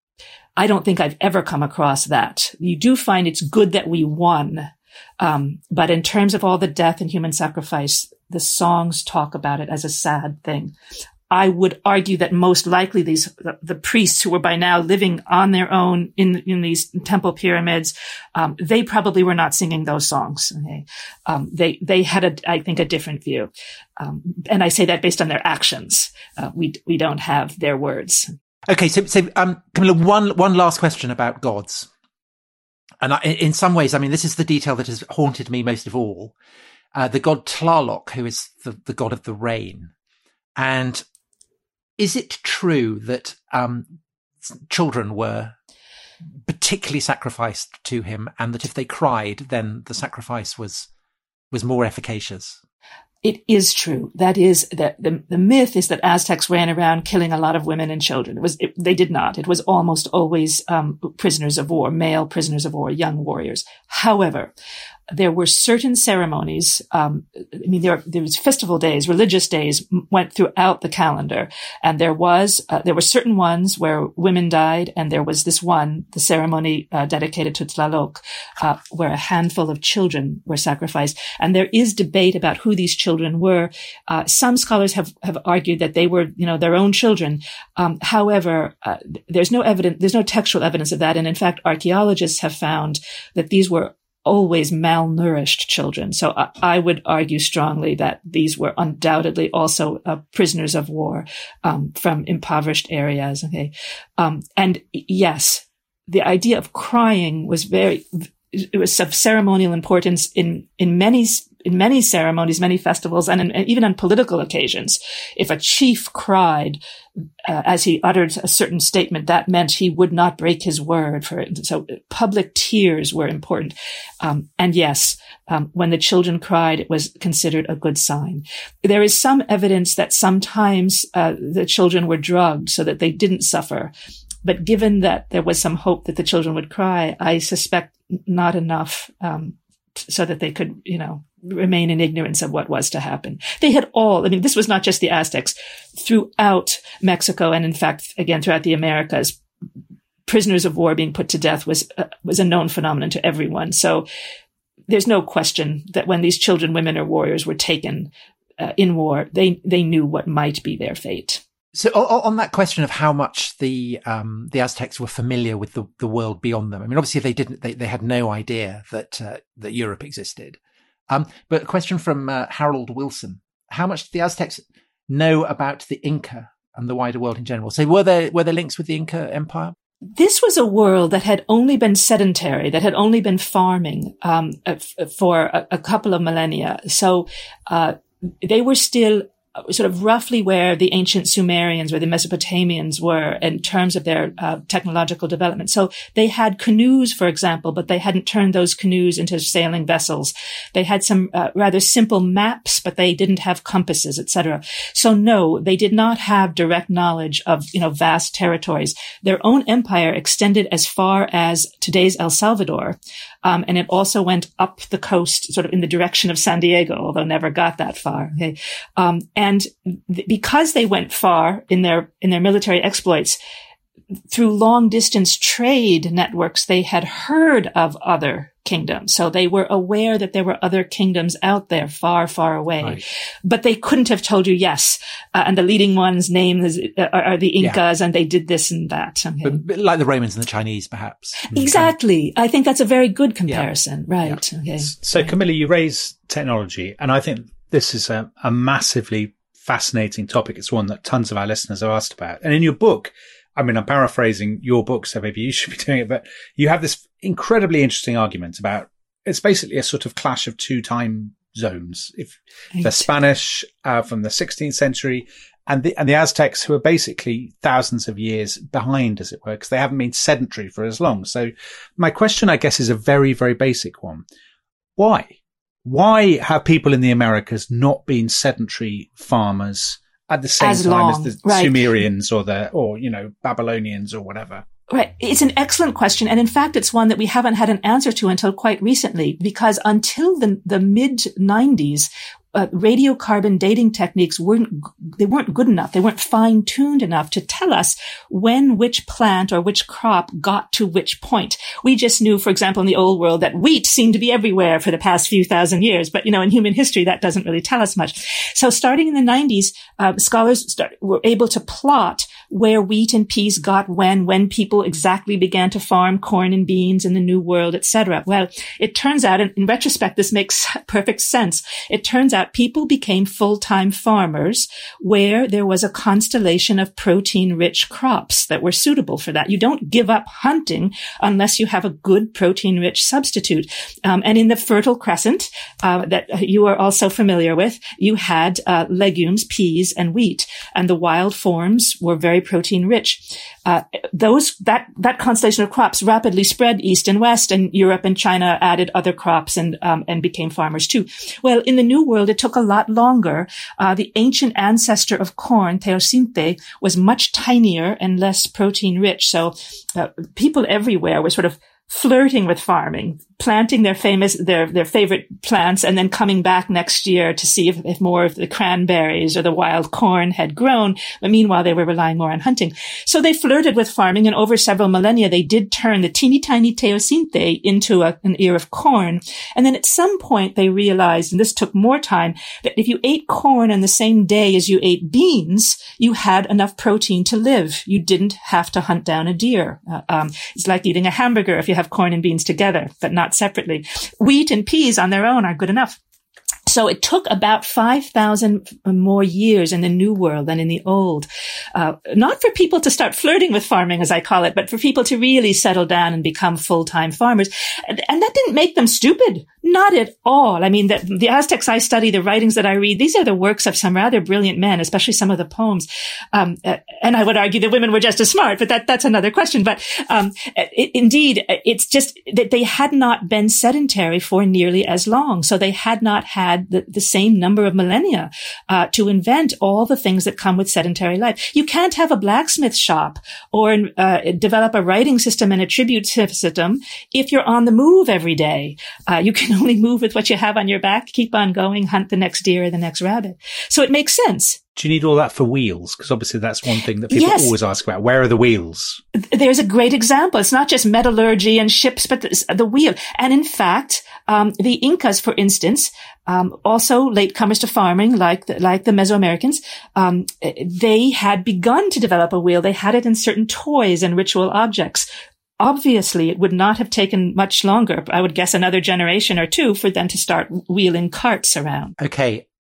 I don't think I've ever come across that. You do find it's good that we won. Um, but in terms of all the death and human sacrifice, the songs talk about it as a sad thing. I would argue that most likely these, the, the priests who were by now living on their own in, in these temple pyramids, um, they probably were not singing those songs. Okay. Um, they, they had a, I think, a different view. Um, and I say that based on their actions. Uh, we, we don't have their words. Okay. So, so, um, Camilla, one, one last question about gods. And I, in some ways, I mean, this is the detail that has haunted me most of all. Uh, the god Tlaloc, who is the, the god of the rain. And is it true that um, children were particularly sacrificed to him, and that if they cried, then the sacrifice was was more efficacious? It is true. That is that the, the myth is that Aztecs ran around killing a lot of women and children. It was it, they did not. It was almost always um, prisoners of war, male prisoners of war, young warriors. However, there were certain ceremonies. Um, I mean, there, there was festival days, religious days went throughout the calendar, and there was uh, there were certain ones where women died, and there was this one, the ceremony uh, dedicated to Tlaloc, uh, where a handful of children were sacrificed. And there is debate about who these children were. Uh, some scholars have have argued that they were, you know, their own children. Um, however, uh, there's no evidence, there's no textual evidence of that, and in fact, archaeologists have found that these were always malnourished children. So I, I would argue strongly that these were undoubtedly also uh, prisoners of war um, from impoverished areas. Okay, um, and yes, the idea of crying was very, it was of ceremonial importance in in many in many ceremonies, many festivals, and, in, and even on political occasions. If a chief cried uh, as he uttered a certain statement, that meant he would not break his word. For it. So public tears were important. Um, and yes, um, when the children cried, it was considered a good sign. There is some evidence that sometimes uh, the children were drugged so that they didn't suffer. But given that there was some hope that the children would cry, I suspect not enough um, so that they could, you know, remain in ignorance of what was to happen. They had all, I mean, this was not just the Aztecs. Throughout Mexico, and in fact, again, throughout the Americas, prisoners of war being put to death was uh, was a known phenomenon to everyone. So there's no question that when these children, women, or warriors were taken uh, in war, they they knew what might be their fate. So on that question of how much the um, the Aztecs were familiar with the, the world beyond them, I mean, obviously they didn't, they, they had no idea that uh, that Europe existed. Um, but a question from uh, Harold Wilson: how much did the Aztecs know about the Inca and the wider world in general? So were there were there links with the Inca Empire? this was a world that had only been sedentary, that had only been farming um, for a, a couple of millennia. So uh, they were still sort of roughly where the ancient Sumerians, where the Mesopotamians were in terms of their uh, technological development. So they had canoes, for example, but they hadn't turned those canoes into sailing vessels. They had some uh, rather simple maps, but they didn't have compasses, et cetera. So no, they did not have direct knowledge of, you know, vast territories. Their own empire extended as far as today's El Salvador. Um, and it also went up the coast, sort of in the direction of San Diego, although never got that far. Okay. Um, and th- because they went far in their, in their military exploits, through long distance trade networks, they had heard of other kingdoms. So they were aware that there were other kingdoms out there far, far away, right. But they couldn't have told you yes. Uh, and the leading ones named is, uh, are the Incas, yeah. And they did this and that. Okay. But like the Romans and the Chinese, perhaps. Exactly. I think that's a very good comparison. Yeah. Right. Yeah. Okay. So Camilla, you raise technology, and I think this is a, a massively fascinating topic. It's one that tons of our listeners have asked about. And in your book, I mean, I'm paraphrasing your book, so maybe you should be doing it, but you have this incredibly interesting argument about, it's basically a sort of clash of two time zones. If right. the Spanish uh, from the sixteenth century and the, and the Aztecs, who are basically thousands of years behind, as it were, because they haven't been sedentary for as long. So my question, I guess, is a very, very basic one. Why? Why have people in the Americas not been sedentary farmers at the same as time long, as the right. Sumerians or the, or, you know, Babylonians or whatever? Right. It's an excellent question. And in fact, it's one that we haven't had an answer to until quite recently, because until the, the mid nineties, Uh, radiocarbon dating techniques weren't, they weren't good enough. They weren't fine-tuned enough to tell us when which plant or which crop got to which point. We just knew, for example, in the old world that wheat seemed to be everywhere for the past few thousand years. But, you know, in human history, that doesn't really tell us much. So starting in the nineties, uh, scholars start, were able to plot where wheat and peas got when, when people exactly began to farm corn and beans in the New World, et cetera. Well, it turns out, and in retrospect, this makes perfect sense. It turns out people became full-time farmers where there was a constellation of protein-rich crops that were suitable for that. You don't give up hunting unless you have a good protein-rich substitute. Um, and in the Fertile Crescent, uh, that you are also familiar with, you had uh, legumes, peas, and wheat, and the wild forms were very protein-rich. Uh, those that that constellation of crops rapidly spread east and west, and Europe and China added other crops and um, and became farmers too. Well, in the New World, it took a lot longer. Uh, the ancient ancestor of corn, Teosinte, was much tinier and less protein-rich. So uh, people everywhere were sort of flirting with farming, planting their famous, their, their favorite plants, and then coming back next year to see if, if more of the cranberries or the wild corn had grown. But meanwhile, they were relying more on hunting. So they flirted with farming, and over several millennia, they did turn the teeny tiny Teosinte into a, an ear of corn. And then at some point, they realized, and this took more time, that if you ate corn on the same day as you ate beans, you had enough protein to live. You didn't have to hunt down a deer. Uh, um, it's like eating a hamburger if you have corn and beans together, but not separately. Wheat and peas on their own are good enough. So it took about five thousand more years in the New World than in the Old. Uh, not for people to start flirting with farming, as I call it, but for people to really settle down and become full-time farmers. And, and that didn't make them stupid. Not at all. I mean, the, the Aztecs I study, the writings that I read, these are the works of some rather brilliant men, especially some of the poems. Um, uh, and I would argue the women were just as smart, but that, that's another question. But, um, it, indeed, it's just that they had not been sedentary for nearly as long. So they had not had the, the same number of millennia, uh, to invent all the things that come with sedentary life. You can't have a blacksmith shop or, uh, develop a writing system and a tribute system if you're on the move every day. Uh, you can only move with what you have on your back, keep on going, hunt the next deer or the next rabbit. So it makes sense. Do you need all that for wheels? Because obviously that's one thing that people yes. always ask about. Where are the wheels? There's a great example. It's not just metallurgy and ships, but the, the wheel. And in fact, um, the Incas, for instance, um, also latecomers to farming, like the, like the Mesoamericans, um, they had begun to develop a wheel. They had it in certain toys and ritual objects. Obviously, it would not have taken much longer, I would guess another generation or two, for them to start wheeling carts around. Okay.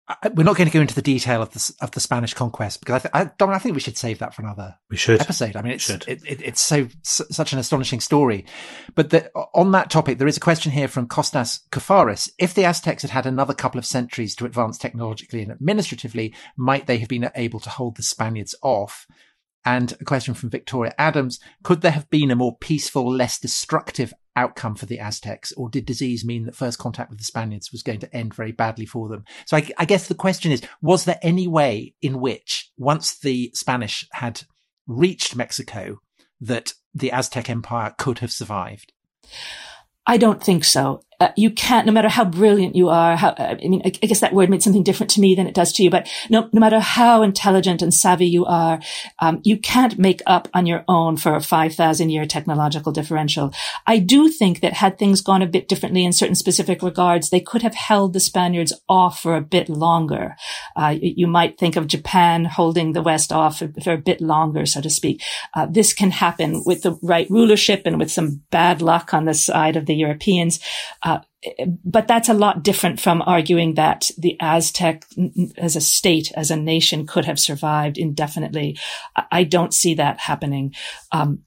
we're not going to go into the detail of the of the Spanish conquest because I, th- I, Dom, I think we should save that for another we should. episode. I mean, it's it, it, it's so s- such an astonishing story. But the, on that topic, there is a question here from Costas Kafaris. If the Aztecs had had another couple of centuries to advance technologically and administratively, might they have been able to hold the Spaniards off? And a question from Victoria Adams. Could there have been a more peaceful, less destructive outcome for the Aztecs? Or did disease mean that first contact with the Spaniards was going to end very badly for them? So I, I guess the question is, was there any way in which, once the Spanish had reached Mexico, that the Aztec Empire could have survived? I don't think so. Uh, you can't, no matter how brilliant you are, how, I mean, I, I guess that word meant something different to me than it does to you, but no, no matter how intelligent and savvy you are, um, you can't make up on your own for a five thousand year technological differential. I do think that had things gone a bit differently in certain specific regards, they could have held the Spaniards off for a bit longer. Uh, you, you might think of Japan holding the West off for, for a bit longer, so to speak. Uh, this can happen with the right rulership and with some bad luck on the side of the Europeans. Uh, But that's a lot different from arguing that the Aztec as a state, as a nation, could have survived indefinitely. I don't see that happening. Um,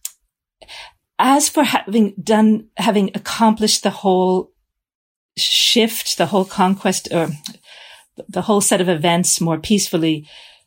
as for having done, having accomplished the whole shift, the whole conquest, or the whole set of events more peacefully,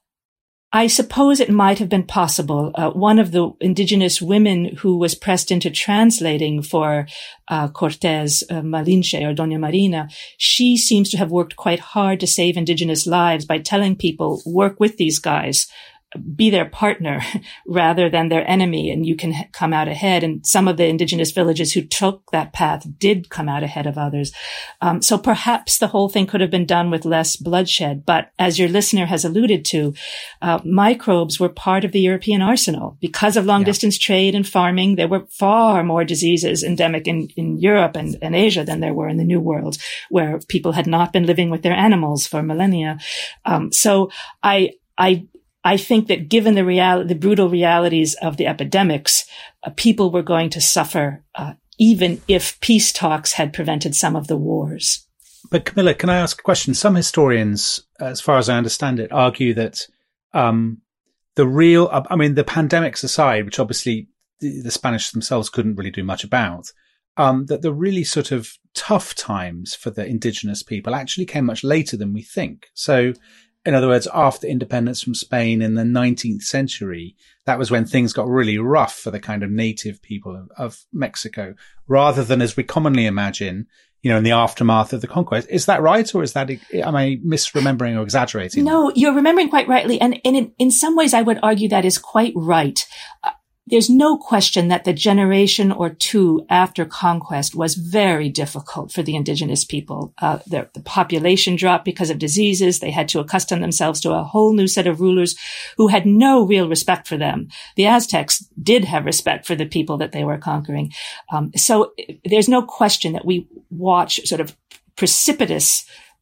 I suppose it might have been possible. Uh, one of the indigenous women who was pressed into translating for uh, Cortés, uh, Malinche, or Doña Marina, she seems to have worked quite hard to save indigenous lives by telling people, work with these guys, be their partner rather than their enemy, and you can h- come out ahead. And some of the indigenous villages who took that path did come out ahead of others. Um, so perhaps the whole thing could have been done with less bloodshed. But as your listener has alluded to, uh, microbes were part of the European arsenal. Because of long yeah. distance trade and farming, there were far more diseases endemic in, in Europe and, and Asia than there were in the New World, where people had not been living with their animals for millennia. Um, so I, I, I think that given the reality, the brutal realities of the epidemics, uh, people were going to suffer, uh, even if peace talks had prevented some of the wars. But Camilla, can I ask a question? Some historians, as far as I understand it, argue that um, the real, I mean, the pandemics aside, which obviously the, the Spanish themselves couldn't really do much about, um, that the really sort of tough times for the indigenous people actually came much later than we think. So, in other words, after independence from Spain in the nineteenth century, that was when things got really rough for the kind of native people of, of Mexico, rather than as we commonly imagine, you know, in the aftermath of the conquest. Is that right? Or is that, am I misremembering or exaggerating? No, you're remembering quite rightly. And, and in, in some ways, I would argue that is quite right. Uh, There's no question that the generation or two after conquest was very difficult for the indigenous people. Uh, the, the population dropped because of diseases. They had to accustom themselves to a whole new set of rulers who had no real respect for them. The Aztecs did have respect for the people that they were conquering. Um, so there's no question that we watch sort of precipitous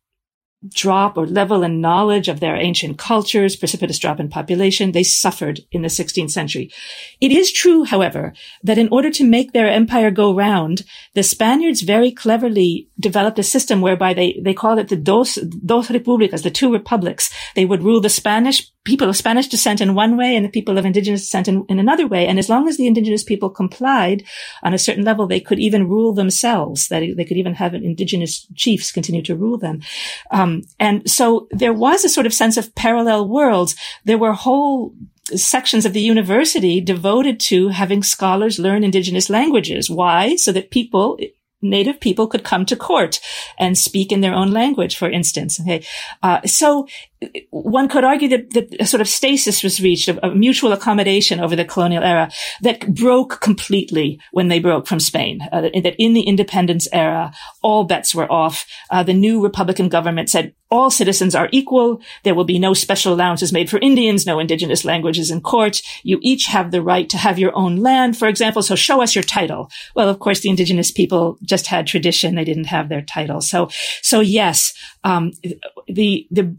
drop or level in knowledge of their ancient cultures, precipitous drop in population. They suffered in the sixteenth century. It is true, however, that in order to make their empire go round, the Spaniards very cleverly developed a system whereby they, they called it the dos, dos republicas, the two republics. They would rule the Spanish people of Spanish descent in one way and the people of indigenous descent in, in another way. And as long as the indigenous people complied on a certain level, they could even rule themselves. That they could even have indigenous chiefs continue to rule them. Um, and so there was a sort of sense of parallel worlds. There were whole sections of the university devoted to having scholars learn indigenous languages. Why? So that people, native people, could come to court and speak in their own language, for instance. Okay. Uh, so one could argue that, that a sort of stasis was reached, a, a mutual accommodation over the colonial era that broke completely when they broke from Spain. Uh, that, that in the independence era, all bets were off. Uh, the new Republican government said all citizens are equal. There will be no special allowances made for Indians, no indigenous languages in court. You each have the right to have your own land, for example. So show us your title. Well, of course, the indigenous people just had tradition. They didn't have their title. So, so yes, um, the, the, the average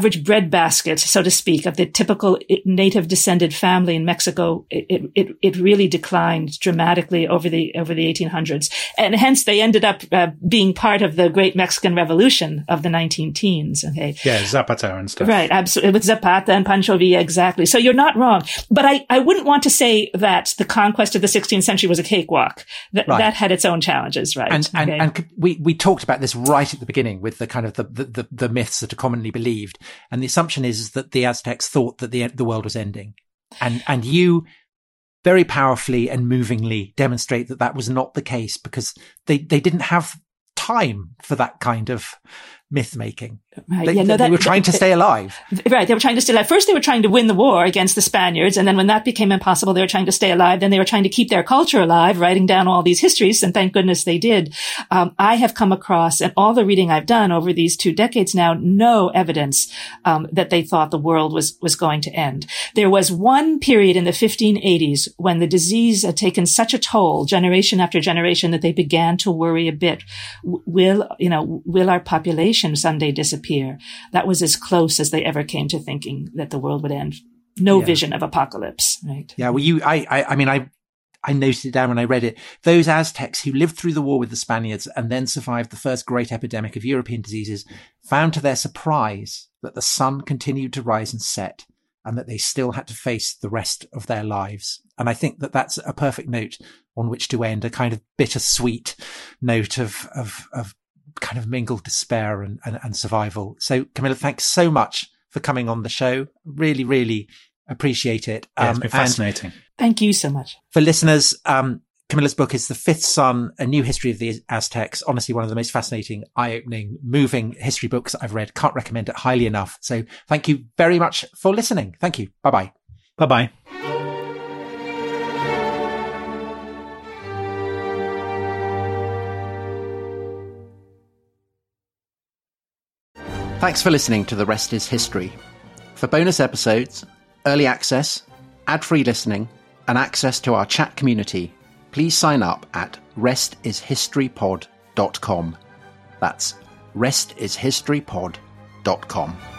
average breadbasket, so to speak, of the typical native descended family in Mexico, it, it, it really declined dramatically over the, over the eighteen hundreds. And hence they ended up uh, being part of the great Mexican Revolution of the nineteen teens. Okay. Yeah, Zapata and stuff. Right. Absolutely. With Zapata and Pancho Villa. Exactly. So you're not wrong. But I, I wouldn't want to say that the conquest of the sixteenth century was a cakewalk. That, right. that had its own challenges, right? And, and, okay. and we, we talked about this right at the beginning with the kind of the, the, the, the myths that are commonly believed. And the assumption is, is that the Aztecs thought that the, the world was ending. And, and you very powerfully and movingly demonstrate that that was not the case, because they, they didn't have time for that kind of myth making. Right. They, yeah, no, they that, were trying to stay alive. Right. They were trying to stay alive. First, they were trying to win the war against the Spaniards. And then when that became impossible, they were trying to stay alive. Then they were trying to keep their culture alive, writing down all these histories. And thank goodness they did. Um, I have come across, and all the reading I've done over these two decades now, no evidence um, that they thought the world was, was going to end. There was one period in the fifteen eighties when the disease had taken such a toll, generation after generation, that they began to worry a bit. Will, you know, will our population someday disappear? That was as close as they ever came to thinking that the world would end. No yeah. vision of apocalypse, right? Yeah. Well, you, I, I, I mean, I, I noted it down when I read it. Those Aztecs who lived through the war with the Spaniards and then survived the first great epidemic of European diseases found to their surprise that the sun continued to rise and set, and that they still had to face the rest of their lives. And I think that that's a perfect note on which to end, a kind of bittersweet note of, of, of kind of mingled despair and, and, and survival. So Camilla, thanks so much for coming on the show. Really, really appreciate it. Yeah, it's been um, fascinating. Thank you so much. For listeners, um, Camilla's book is The Fifth Sun, A New History of the Aztecs. Honestly, one of the most fascinating, eye-opening, moving history books I've read. Can't recommend it highly enough. So thank you very much for listening. Thank you. Bye-bye. Bye-bye. Thanks for listening to The Rest is History. For bonus episodes, early access, ad-free listening, and access to our chat community, please sign up at rest is history pod dot com. That's rest is history pod dot com.